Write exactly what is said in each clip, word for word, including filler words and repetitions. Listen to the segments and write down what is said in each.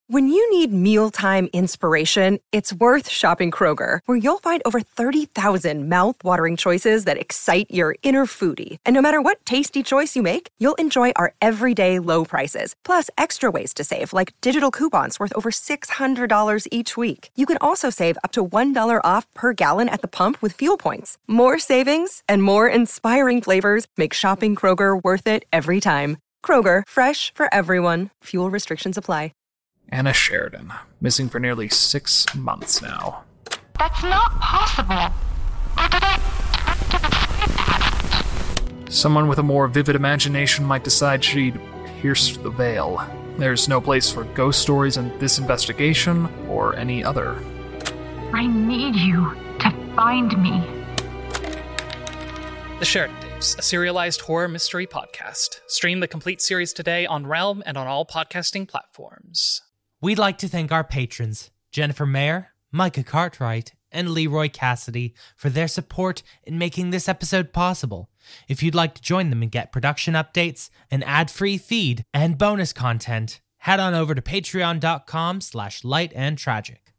When you need mealtime inspiration, it's worth shopping Kroger, where you'll find over thirty thousand mouth-watering choices that excite your inner foodie. And no matter what tasty choice you make, you'll enjoy our everyday low prices, plus extra ways to save, like digital coupons worth over six hundred dollars each week. You can also save up to one dollar off per gallon at the pump with fuel points. More savings and more inspiring flavors make shopping Kroger worth it every time. Kroger, fresh for everyone. Fuel restrictions apply. Anna Sheridan, missing for nearly six months now. That's not possible. Or did I turn to the iPad? Someone with a more vivid imagination might decide she'd pierced the veil. There's no place for ghost stories in this investigation or any other. I need you to find me. The Sheridan Tapes, a serialized horror mystery podcast. Stream the complete series today on Realm and on all podcasting platforms. We'd like to thank our patrons, Jennifer Mayer, Micah Cartwright, and Leroy Cassidy, for their support in making this episode possible. If you'd like to join them and get production updates, an ad-free feed, and bonus content, head on over to patreon.com slash light and tragic.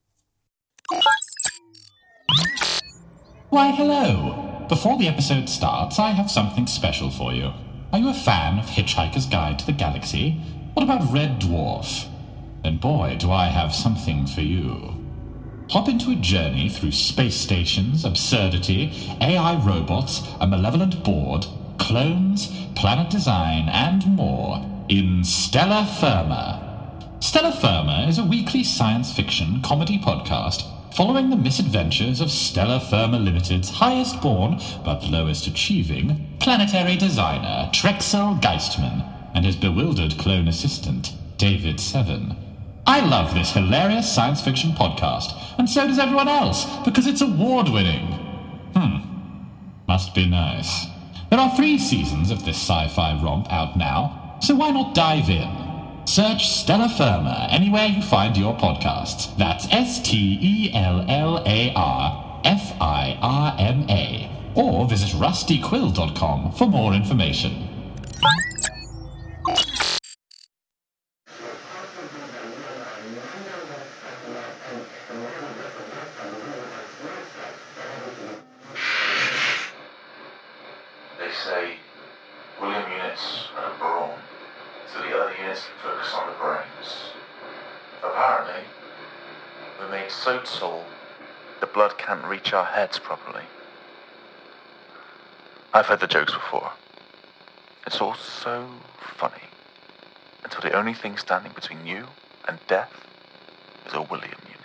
Why, hello. Before the episode starts, I have something special for you. Are you a fan of Hitchhiker's Guide to the Galaxy? What about Red Dwarf? Then boy, do I have something for you. Hop into a journey through space stations, absurdity, A I robots, a malevolent board, clones, planet design, and more in Stellar Firma. Stellar Firma is a weekly science fiction comedy podcast following the misadventures of Stellar Firma Limited's highest-born but lowest-achieving planetary designer, Trexel Geistman, and his bewildered clone assistant, David Seven. I love this hilarious science fiction podcast, and so does everyone else, because it's award-winning. Hmm. Must be nice. There are three seasons of this sci-fi romp out now, so why not dive in? Search Stellar Firma anywhere you find your podcasts. That's S T E L L A R F I R M A. Or visit rusty quill dot com for more information. They say William units are brawn, so the other units can focus on the brains. Apparently, we're made so tall, the blood can't reach our heads properly. I've heard the jokes before. It's all so funny, until the only thing standing between you and death is a William unit.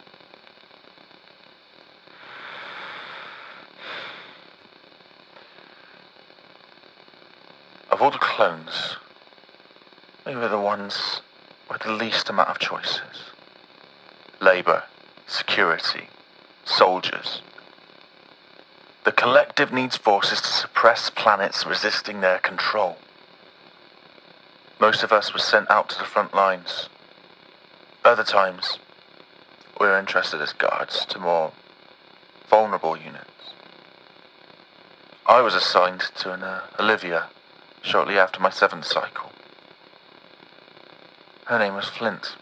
Of all the clones, they were the ones with the least amount of choices. Labor, security, soldiers. The collective needs forces to suppress planets resisting their control. Most of us were sent out to the front lines. Other times, we were entrusted as guards to more vulnerable units. I was assigned to an uh, Olivia shortly after my seventh cycle. Her name was Flint.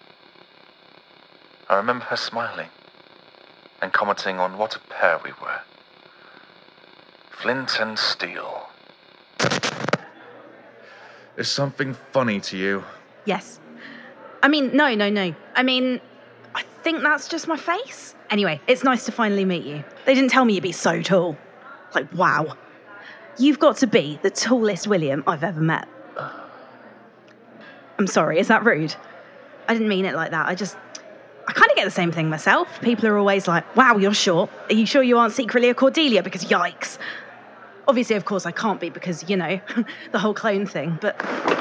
I remember her smiling and commenting on what a pair we were. Flint and steel. Is something funny to you? Yes. I mean, no, no, no. I mean, I think that's just my face. Anyway, it's nice to finally meet you. They didn't tell me you'd be so tall. Like, wow. You've got to be the tallest William I've ever met. I'm sorry, is that rude? I didn't mean it like that. I just... I kind of get the same thing myself. People are always like, wow, you're short. Are you sure you aren't secretly a Cordelia? Because yikes. Obviously, of course, I can't be because, you know, the whole clone thing, but...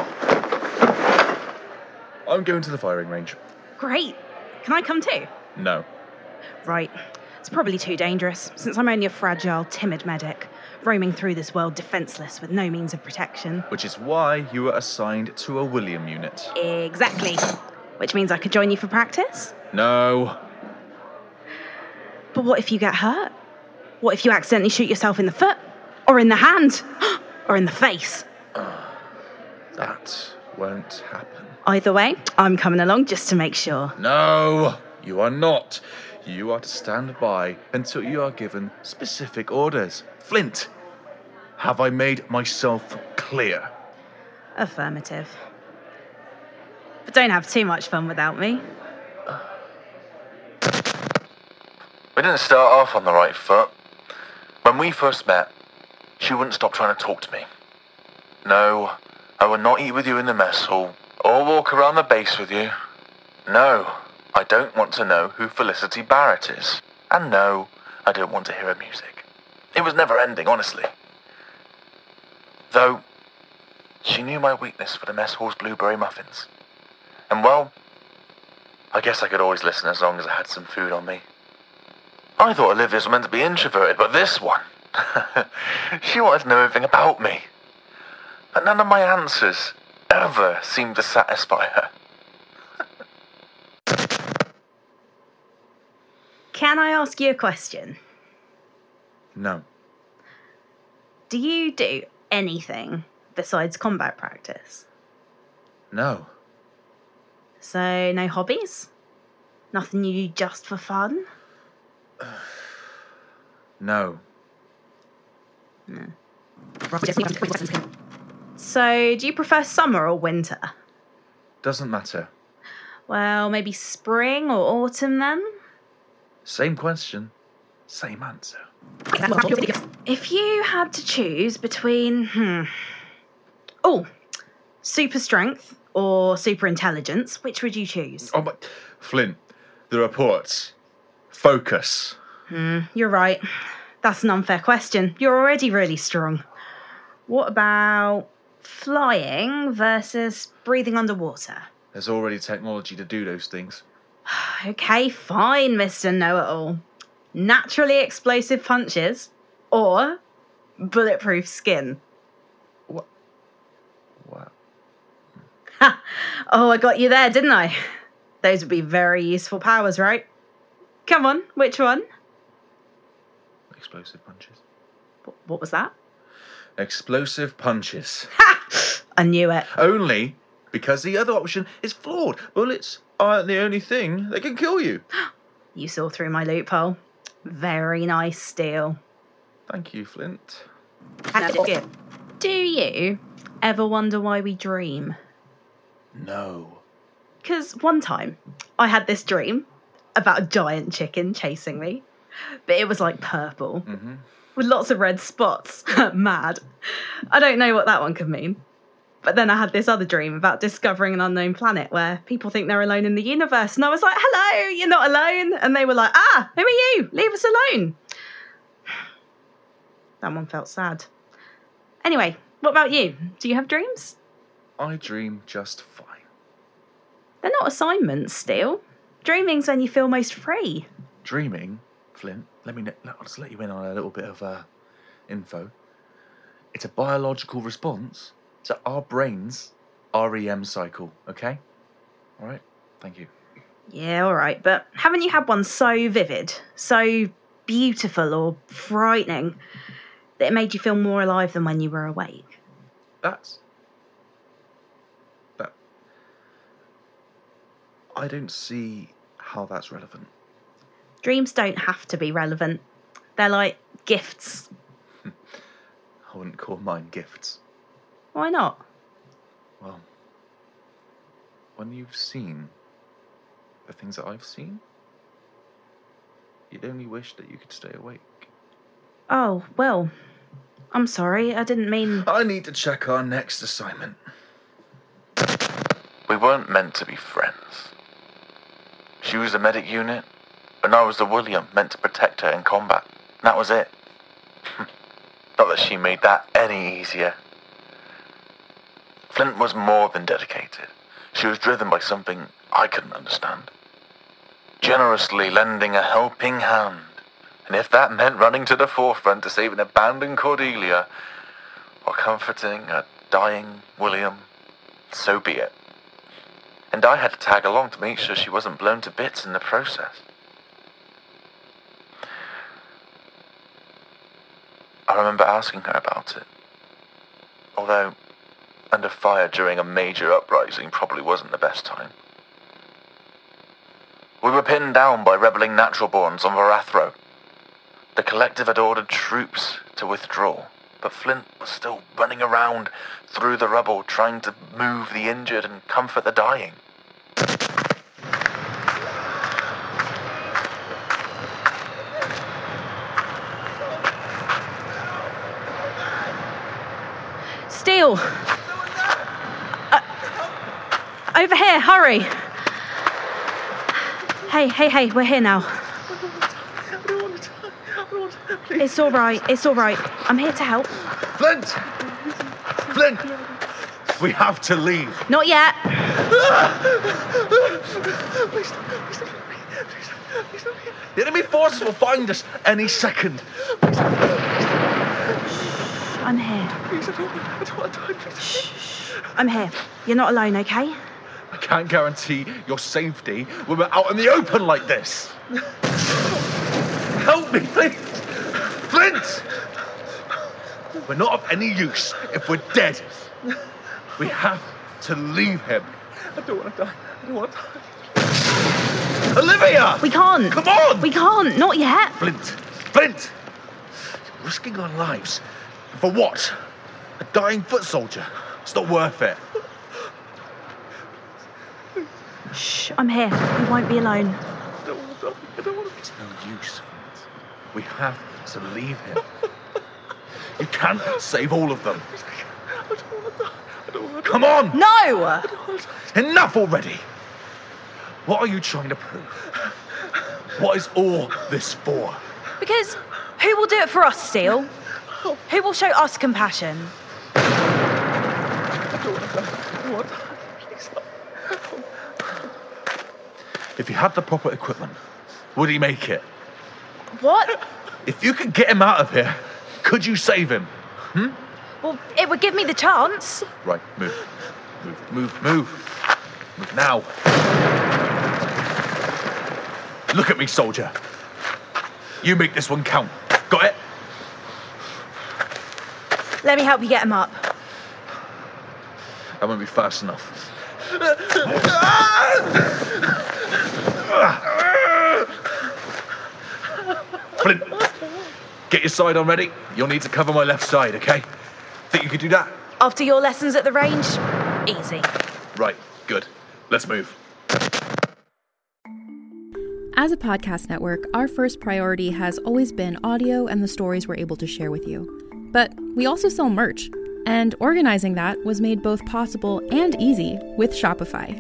I'm going to the firing range. Great. Can I come too? No. Right. It's probably too dangerous, since I'm only a fragile, timid medic, roaming through this world defenseless with no means of protection. Which is why you were assigned to a William unit. Exactly. Which means I could join you for practice? No. But what if you get hurt? What if you accidentally shoot yourself in the foot? Or in the hand? Or in the face? Uh, that won't happen. Either way, I'm coming along just to make sure. No, you are not. You are to stand by until you are given specific orders. Flint, have I made myself clear? Affirmative. But don't have too much fun without me. We didn't start off on the right foot. When we first met, she wouldn't stop trying to talk to me. No, I would not eat with you in the mess hall, or walk around the base with you. No, I don't want to know who Felicity Barrett is. And no, I don't want to hear her music. It was never ending, honestly. Though, she knew my weakness for the mess hall's blueberry muffins. And well, I guess I could always listen as long as I had some food on me. I thought Olivia was meant to be introverted, but this one, she wanted to know everything about me. But none of my answers ever seemed to satisfy her. Can I ask you a question? No. Do you do anything besides combat practice? No. So, no hobbies? Nothing you do just for fun? No. No. So, do you prefer summer or winter? Doesn't matter. Well, maybe spring or autumn then? Same question, same answer. If you had to choose between, hmm, oh, super strength or super intelligence, which would you choose? Oh, but Flint, the reports. Focus. Hmm, you're right. That's an unfair question. You're already really strong. What about flying versus breathing underwater? There's already technology to do those things. Okay, fine, Mister Know-It-All. Naturally explosive punches or bulletproof skin? What? What? Ha! Oh, I got you there, didn't I? Those would be very useful powers, right? Come on, which one? Explosive punches. Wh- What was that? Explosive punches. Ha! I knew it. Only because the other option is flawed. Bullets aren't the only thing that can kill you. You saw through my loophole. Very nice steal. Thank you, Flint. Do you ever wonder why we dream? No. Because one time I had this dream about a giant chicken chasing me, but it was like purple Mm-hmm. with lots of red spots. Mad. I don't know what that one could mean. But then I had this other dream about discovering an unknown planet where people think they're alone in the universe. And I was like, hello, you're not alone. And they were like, ah, who are you? Leave us alone. That one felt sad. Anyway, what about you? Do you have dreams? I dream just fine. They're not assignments, still. Dreaming's when you feel most free. Dreaming, Flint, let me, I'll just let you in on a little bit of uh, info. It's a biological response to our brain's R E M cycle, okay? All right, thank you. Yeah, all right, but haven't you had one so vivid, so beautiful or frightening that it made you feel more alive than when you were awake? That's... That... I don't see how that's relevant. Dreams don't have to be relevant. They're like gifts. I wouldn't call mine gifts. Why not? Well, when you've seen the things that I've seen, you'd only wish that you could stay awake. Oh, well, I'm sorry, I didn't mean... I need to check our next assignment. We weren't meant to be friends. She was the medic unit, and I was the William meant to protect her in combat. And that was it. Not that she made that any easier. Flint was more than dedicated. She was driven by something I couldn't understand. Generously lending a helping hand. And if that meant running to the forefront to save an abandoned Cordelia, or comforting a dying William, so be it. And I had to tag along to make sure she wasn't blown to bits in the process. I remember asking her about it. Although, under fire during a major uprising probably wasn't the best time. We were pinned down by rebelling Naturalborns on Varathro. The Collective had ordered troops to withdraw, but Flint was still running around through the rubble trying to move the injured and comfort the dying. Steel! Uh, over here, hurry! Hey, hey, hey, we're here now. It's all right, it's all right. I'm here to help. Flint! Flint! We have to leave. Not yet. The enemy force will find us any second. I'm here. Please, I don't, I don't want to die. Shh. I'm here. You're not alone, okay? I can't guarantee your safety when we're out in the open like this. Help me, please. Flint! We're not of any use if we're dead. We have to leave him. I don't want to die. I don't want to die. Olivia! We can't. Come on! We can't. Not yet. Flint! Flint! You're risking our lives. For what? A dying foot soldier? It's not worth it. Shh, I'm here. We won't be alone. I don't want to die. I don't want to. It's no use, Flint. We have to leave him. You can't save all of them. I don't want to die. I don't want to. Come on! No! I don't want to die. Enough already! What are you trying to prove? What is all this for? Because who will do it for us, Steel? Who will show us compassion? I don't want to die. I don't want to die. Please stop. If he had the proper equipment, would he make it? What? If you could get him out of here, could you save him? Hmm? Well, it would give me the chance. Right, move. Move, move, move. Move now. Look at me, soldier. You make this one count. Got it? Let me help you get him up. That won't be fast enough. Flint, get your side on ready. You'll need to cover my left side, okay? Think you could do that? After your lessons at the range, easy. Right, good. Let's move. As a podcast network, our first priority has always been audio and the stories we're able to share with you. But we also sell merch, and organizing that was made both possible and easy with Shopify.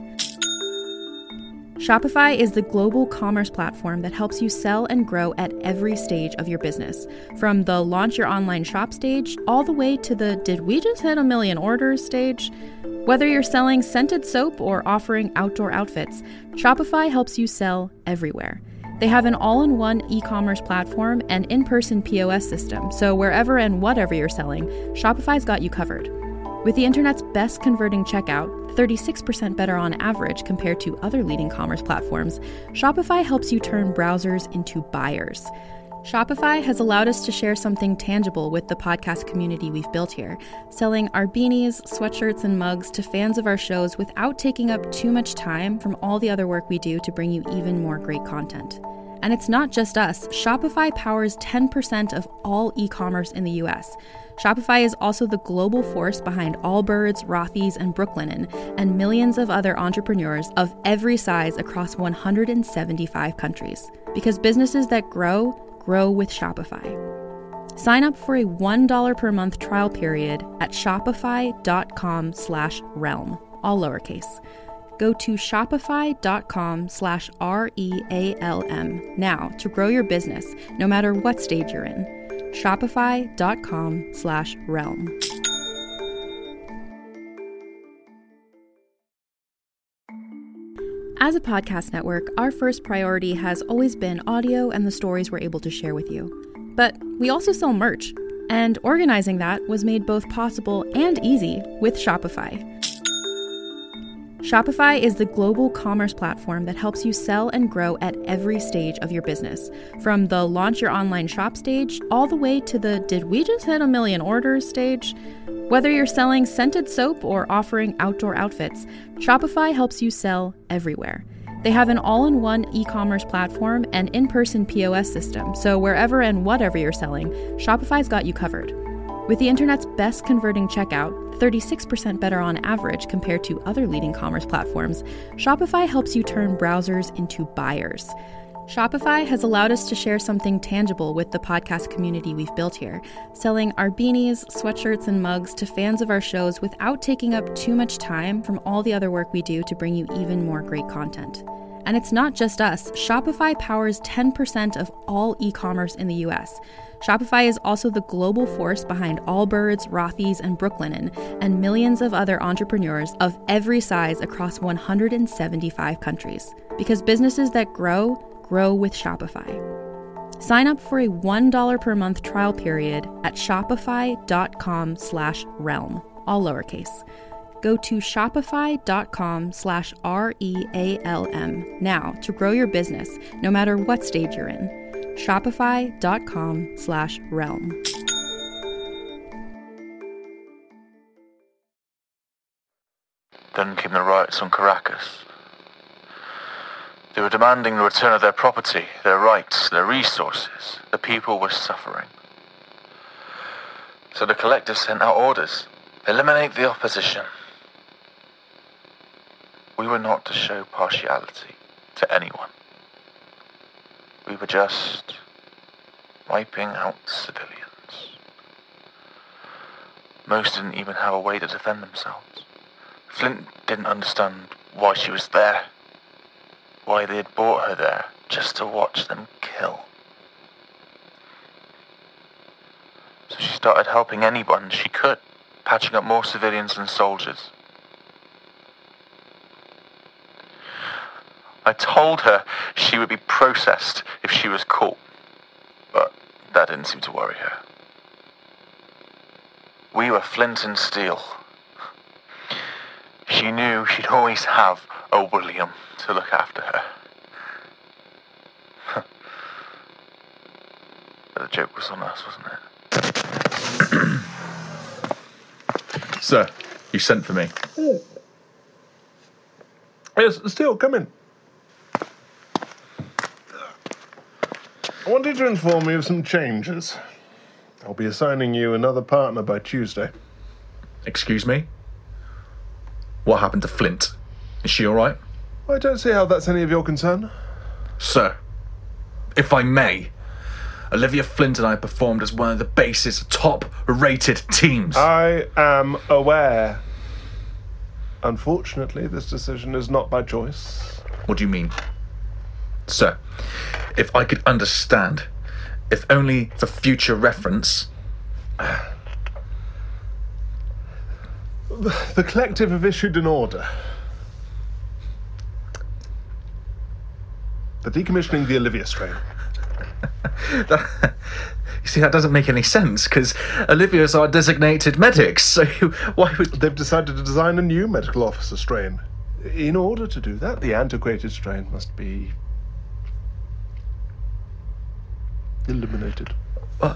Shopify is the global commerce platform that helps you sell and grow at every stage of your business, from the launch your online shop stage all the way to the did we just hit a million orders stage. Whether you're selling scented soap or offering outdoor outfits, Shopify helps you sell everywhere. They have an all-in-one e-commerce platform and in-person P O S system, so wherever and whatever you're selling, Shopify's got you covered. With the internet's best converting checkout, thirty-six percent better on average compared to other leading commerce platforms, Shopify helps you turn browsers into buyers. Shopify has allowed us to share something tangible with the podcast community we've built here, selling our beanies, sweatshirts, and mugs to fans of our shows without taking up too much time from all the other work we do to bring you even more great content. And it's not just us. Shopify powers ten percent of all e-commerce in the U S. Shopify is also the global force behind Allbirds, Rothy's, and Brooklinen, and millions of other entrepreneurs of every size across one hundred seventy-five countries. Because businesses that grow, grow with Shopify. Sign up for a one dollar per month trial period at shopify.com slash realm, all lowercase. Go to shopify.com slash R-E-A-L-M now to grow your business, no matter what stage you're in. Shopify.com slash realm. As a podcast network, our first priority has always been audio and the stories we're able to share with you. But we also sell merch, and organizing that was made both possible and easy with Shopify. Shopify is the global commerce platform that helps you sell and grow at every stage of your business. From the launch your online shop stage, all the way to the did we just hit a million orders stage? Whether you're selling scented soap or offering outdoor outfits, Shopify helps you sell everywhere. They have an all-in-one e-commerce platform and in-person P O S system, so wherever and whatever you're selling, Shopify's got you covered. With the internet's best converting checkout, thirty-six percent better on average compared to other leading commerce platforms, Shopify helps you turn browsers into buyers. Shopify has allowed us to share something tangible with the podcast community we've built here, selling our beanies, sweatshirts, and mugs to fans of our shows without taking up too much time from all the other work we do to bring you even more great content. And it's not just us. Shopify powers ten percent of all e-commerce in the U S. Shopify is also the global force behind Allbirds, Rothy's, and Brooklinen, and millions of other entrepreneurs of every size across one hundred seventy-five countries. Because businesses that grow, grow with Shopify. Sign up for a one dollar per month trial period at shopify.com slash realm, all lowercase. Go to shopify.com slash R-E-A-L-M now to grow your business, no matter what stage you're in. Shopify.com slash realm. Then came the riots on Caracas. They were demanding the return of their property, their rights, their resources. The people were suffering. So the collective sent out orders. Eliminate the opposition. We were not to show partiality to anyone. We were just wiping out civilians. Most didn't even have a way to defend themselves. Flint didn't understand why she was there. Why they had brought her there just to watch them kill. So she started helping anyone she could, patching up more civilians and soldiers. I told her she would be processed if she was caught, but that didn't seem to worry her. We were flint and steel. She knew she'd always have a William to look after her. The joke was on us, wasn't it? Sir, you sent for me. Oh. Yes, Steele, come in. I wanted to inform you of some changes. I'll be assigning you another partner by Tuesday. Excuse me? What happened to Flint? Is she all right? I don't see how that's any of your concern. Sir, if I may, Olivia Flint and I performed as one of the base's top-rated teams. I am aware. Unfortunately, this decision is not by choice. What do you mean? Sir, if I could understand, if only for future reference... The collective have issued an order. They're decommissioning the Olivia strain. that, you see, that doesn't make any sense, because Olivia's our designated medics, so why would... They've decided to design a new medical officer strain. In order to do that, the antiquated strain must be... eliminated. Uh,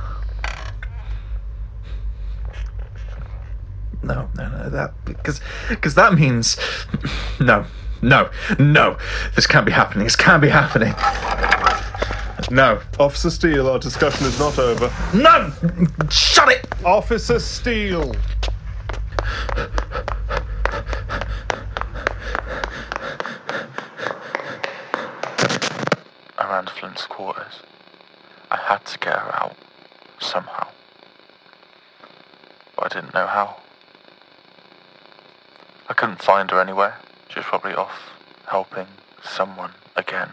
no, no, no, that... Because because that means... No, no, no. This can't be happening. This can't be happening. No. Officer Steele, our discussion is not over. No! Shut it! Officer Steele. I ran to Flint's quarters. I had to get her out, somehow. But I didn't know how. I couldn't find her anywhere. She was probably off helping someone again.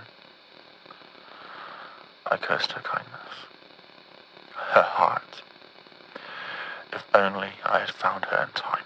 I cursed her kindness. Her heart. If only I had found her in time.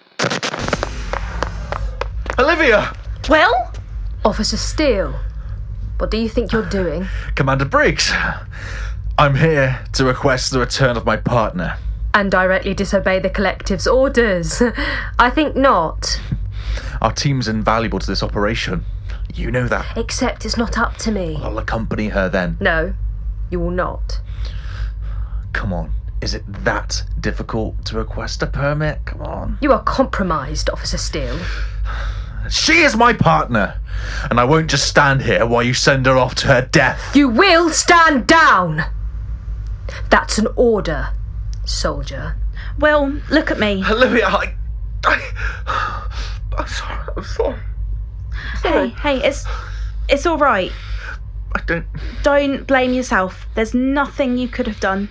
Olivia! Well? Officer Steele, what do you think you're doing? Commander Briggs, I'm here to request the return of my partner. And directly disobey the collective's orders? I think not. Our team's invaluable to this operation. You know that. Except it's not up to me. I'll accompany her then. No, you will not. Come on. Is it that difficult to request a permit? Come on. You are compromised, Officer Steele. She is my partner, and I won't just stand here while you send her off to her death. You will stand down! That's an order, soldier. Well, look at me. Olivia, I... I I'm sorry, I'm sorry. I'm sorry. Hey, hey, it's, it's all right. I don't... Don't blame yourself. There's nothing you could have done.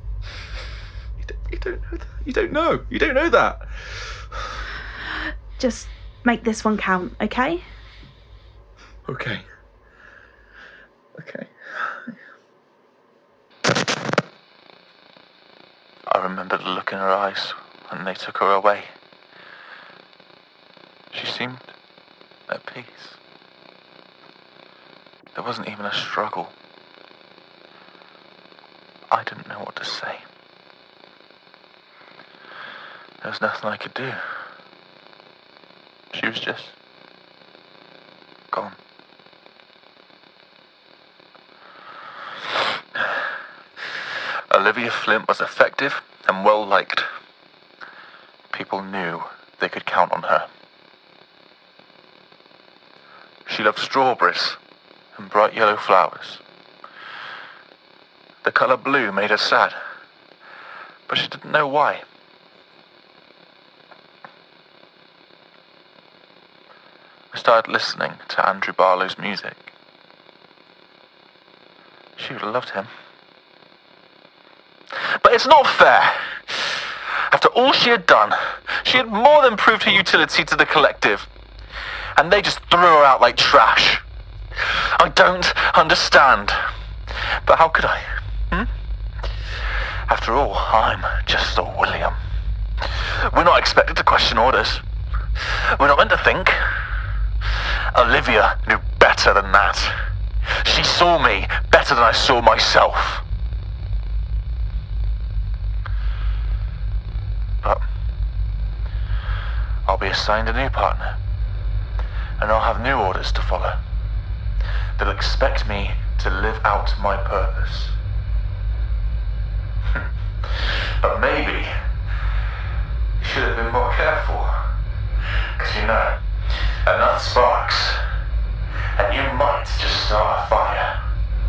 You don't know that. You don't know. You don't know that. Just make this one count, okay? Okay. Okay. I remember the look in her eyes when they took her away. She seemed at peace. There wasn't even a struggle. I didn't know what to say. There was nothing I could do. She was just gone. Olivia Flint was effective and well liked. People knew they could count on her. She loved strawberries and bright yellow flowers. The colour blue made her sad, but she didn't know why. I started listening to Andrew Barlow's music. She would have loved him. But it's not fair. After all she had done, she had more than proved her utility to the collective. And they just threw her out like trash. I don't understand. But how could I? Hmm? After all, I'm just a William. We're not expected to question orders. We're not meant to think. Olivia knew better than that. She saw me better than I saw myself. But I'll be assigned a new partner, and I'll have new orders to follow. They'll expect me to live out my purpose. But maybe you should have been more careful. Because you know, enough sparks, and you might just start a fire.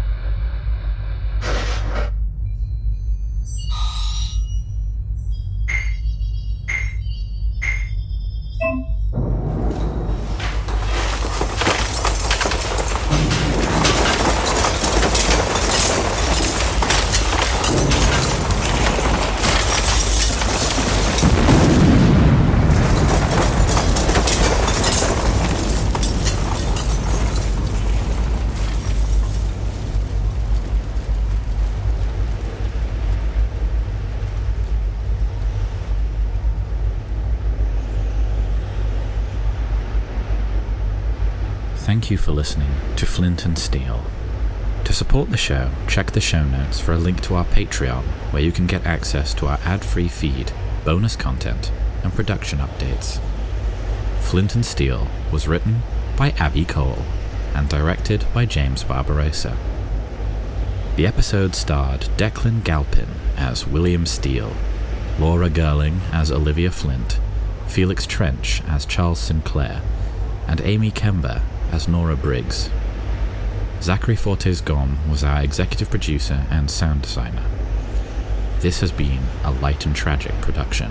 Thank you for listening to Flint and Steel. To support the show, check the show notes for a link to our Patreon, where you can get access to our ad-free feed, bonus content, and production updates. Flint and Steel was written by Abby Cole and directed by James Barbarossa. The episode starred Declan Galpin as William Steele, Laura Gerling as Olivia Flint, Felix Trench as Charles Sinclair, and Amy Kember as Nora Briggs. Zachary Fortes Gom was our executive producer and sound designer. This has been a light and tragic production.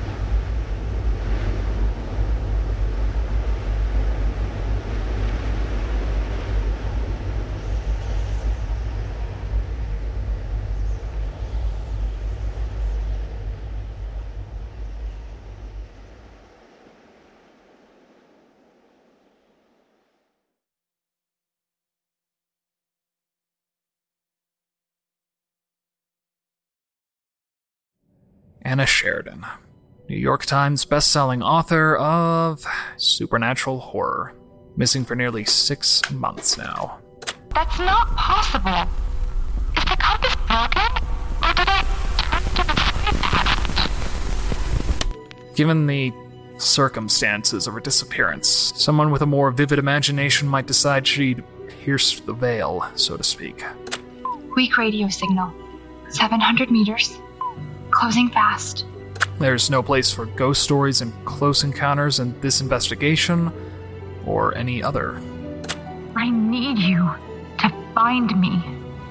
Anna Sheridan, New York Times bestselling author of supernatural horror, missing for nearly six months now. That's not possible. Is the compass broken? Or did it turn to the past? Given the circumstances of her disappearance. Someone with a more vivid imagination might decide she'd pierced the veil, so to speak. Weak radio signal. seven hundred meters. Closing fast. There's no place for ghost stories and close encounters in this investigation, or any other. I need you to find me.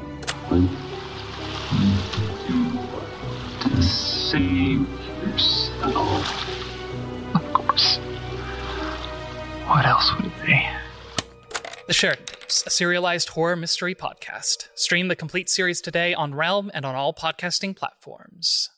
To save yourself. Of course. What else would it be? The Sheridan Tapes, a serialized horror mystery podcast. Stream the complete series today on Realm and on all podcasting platforms.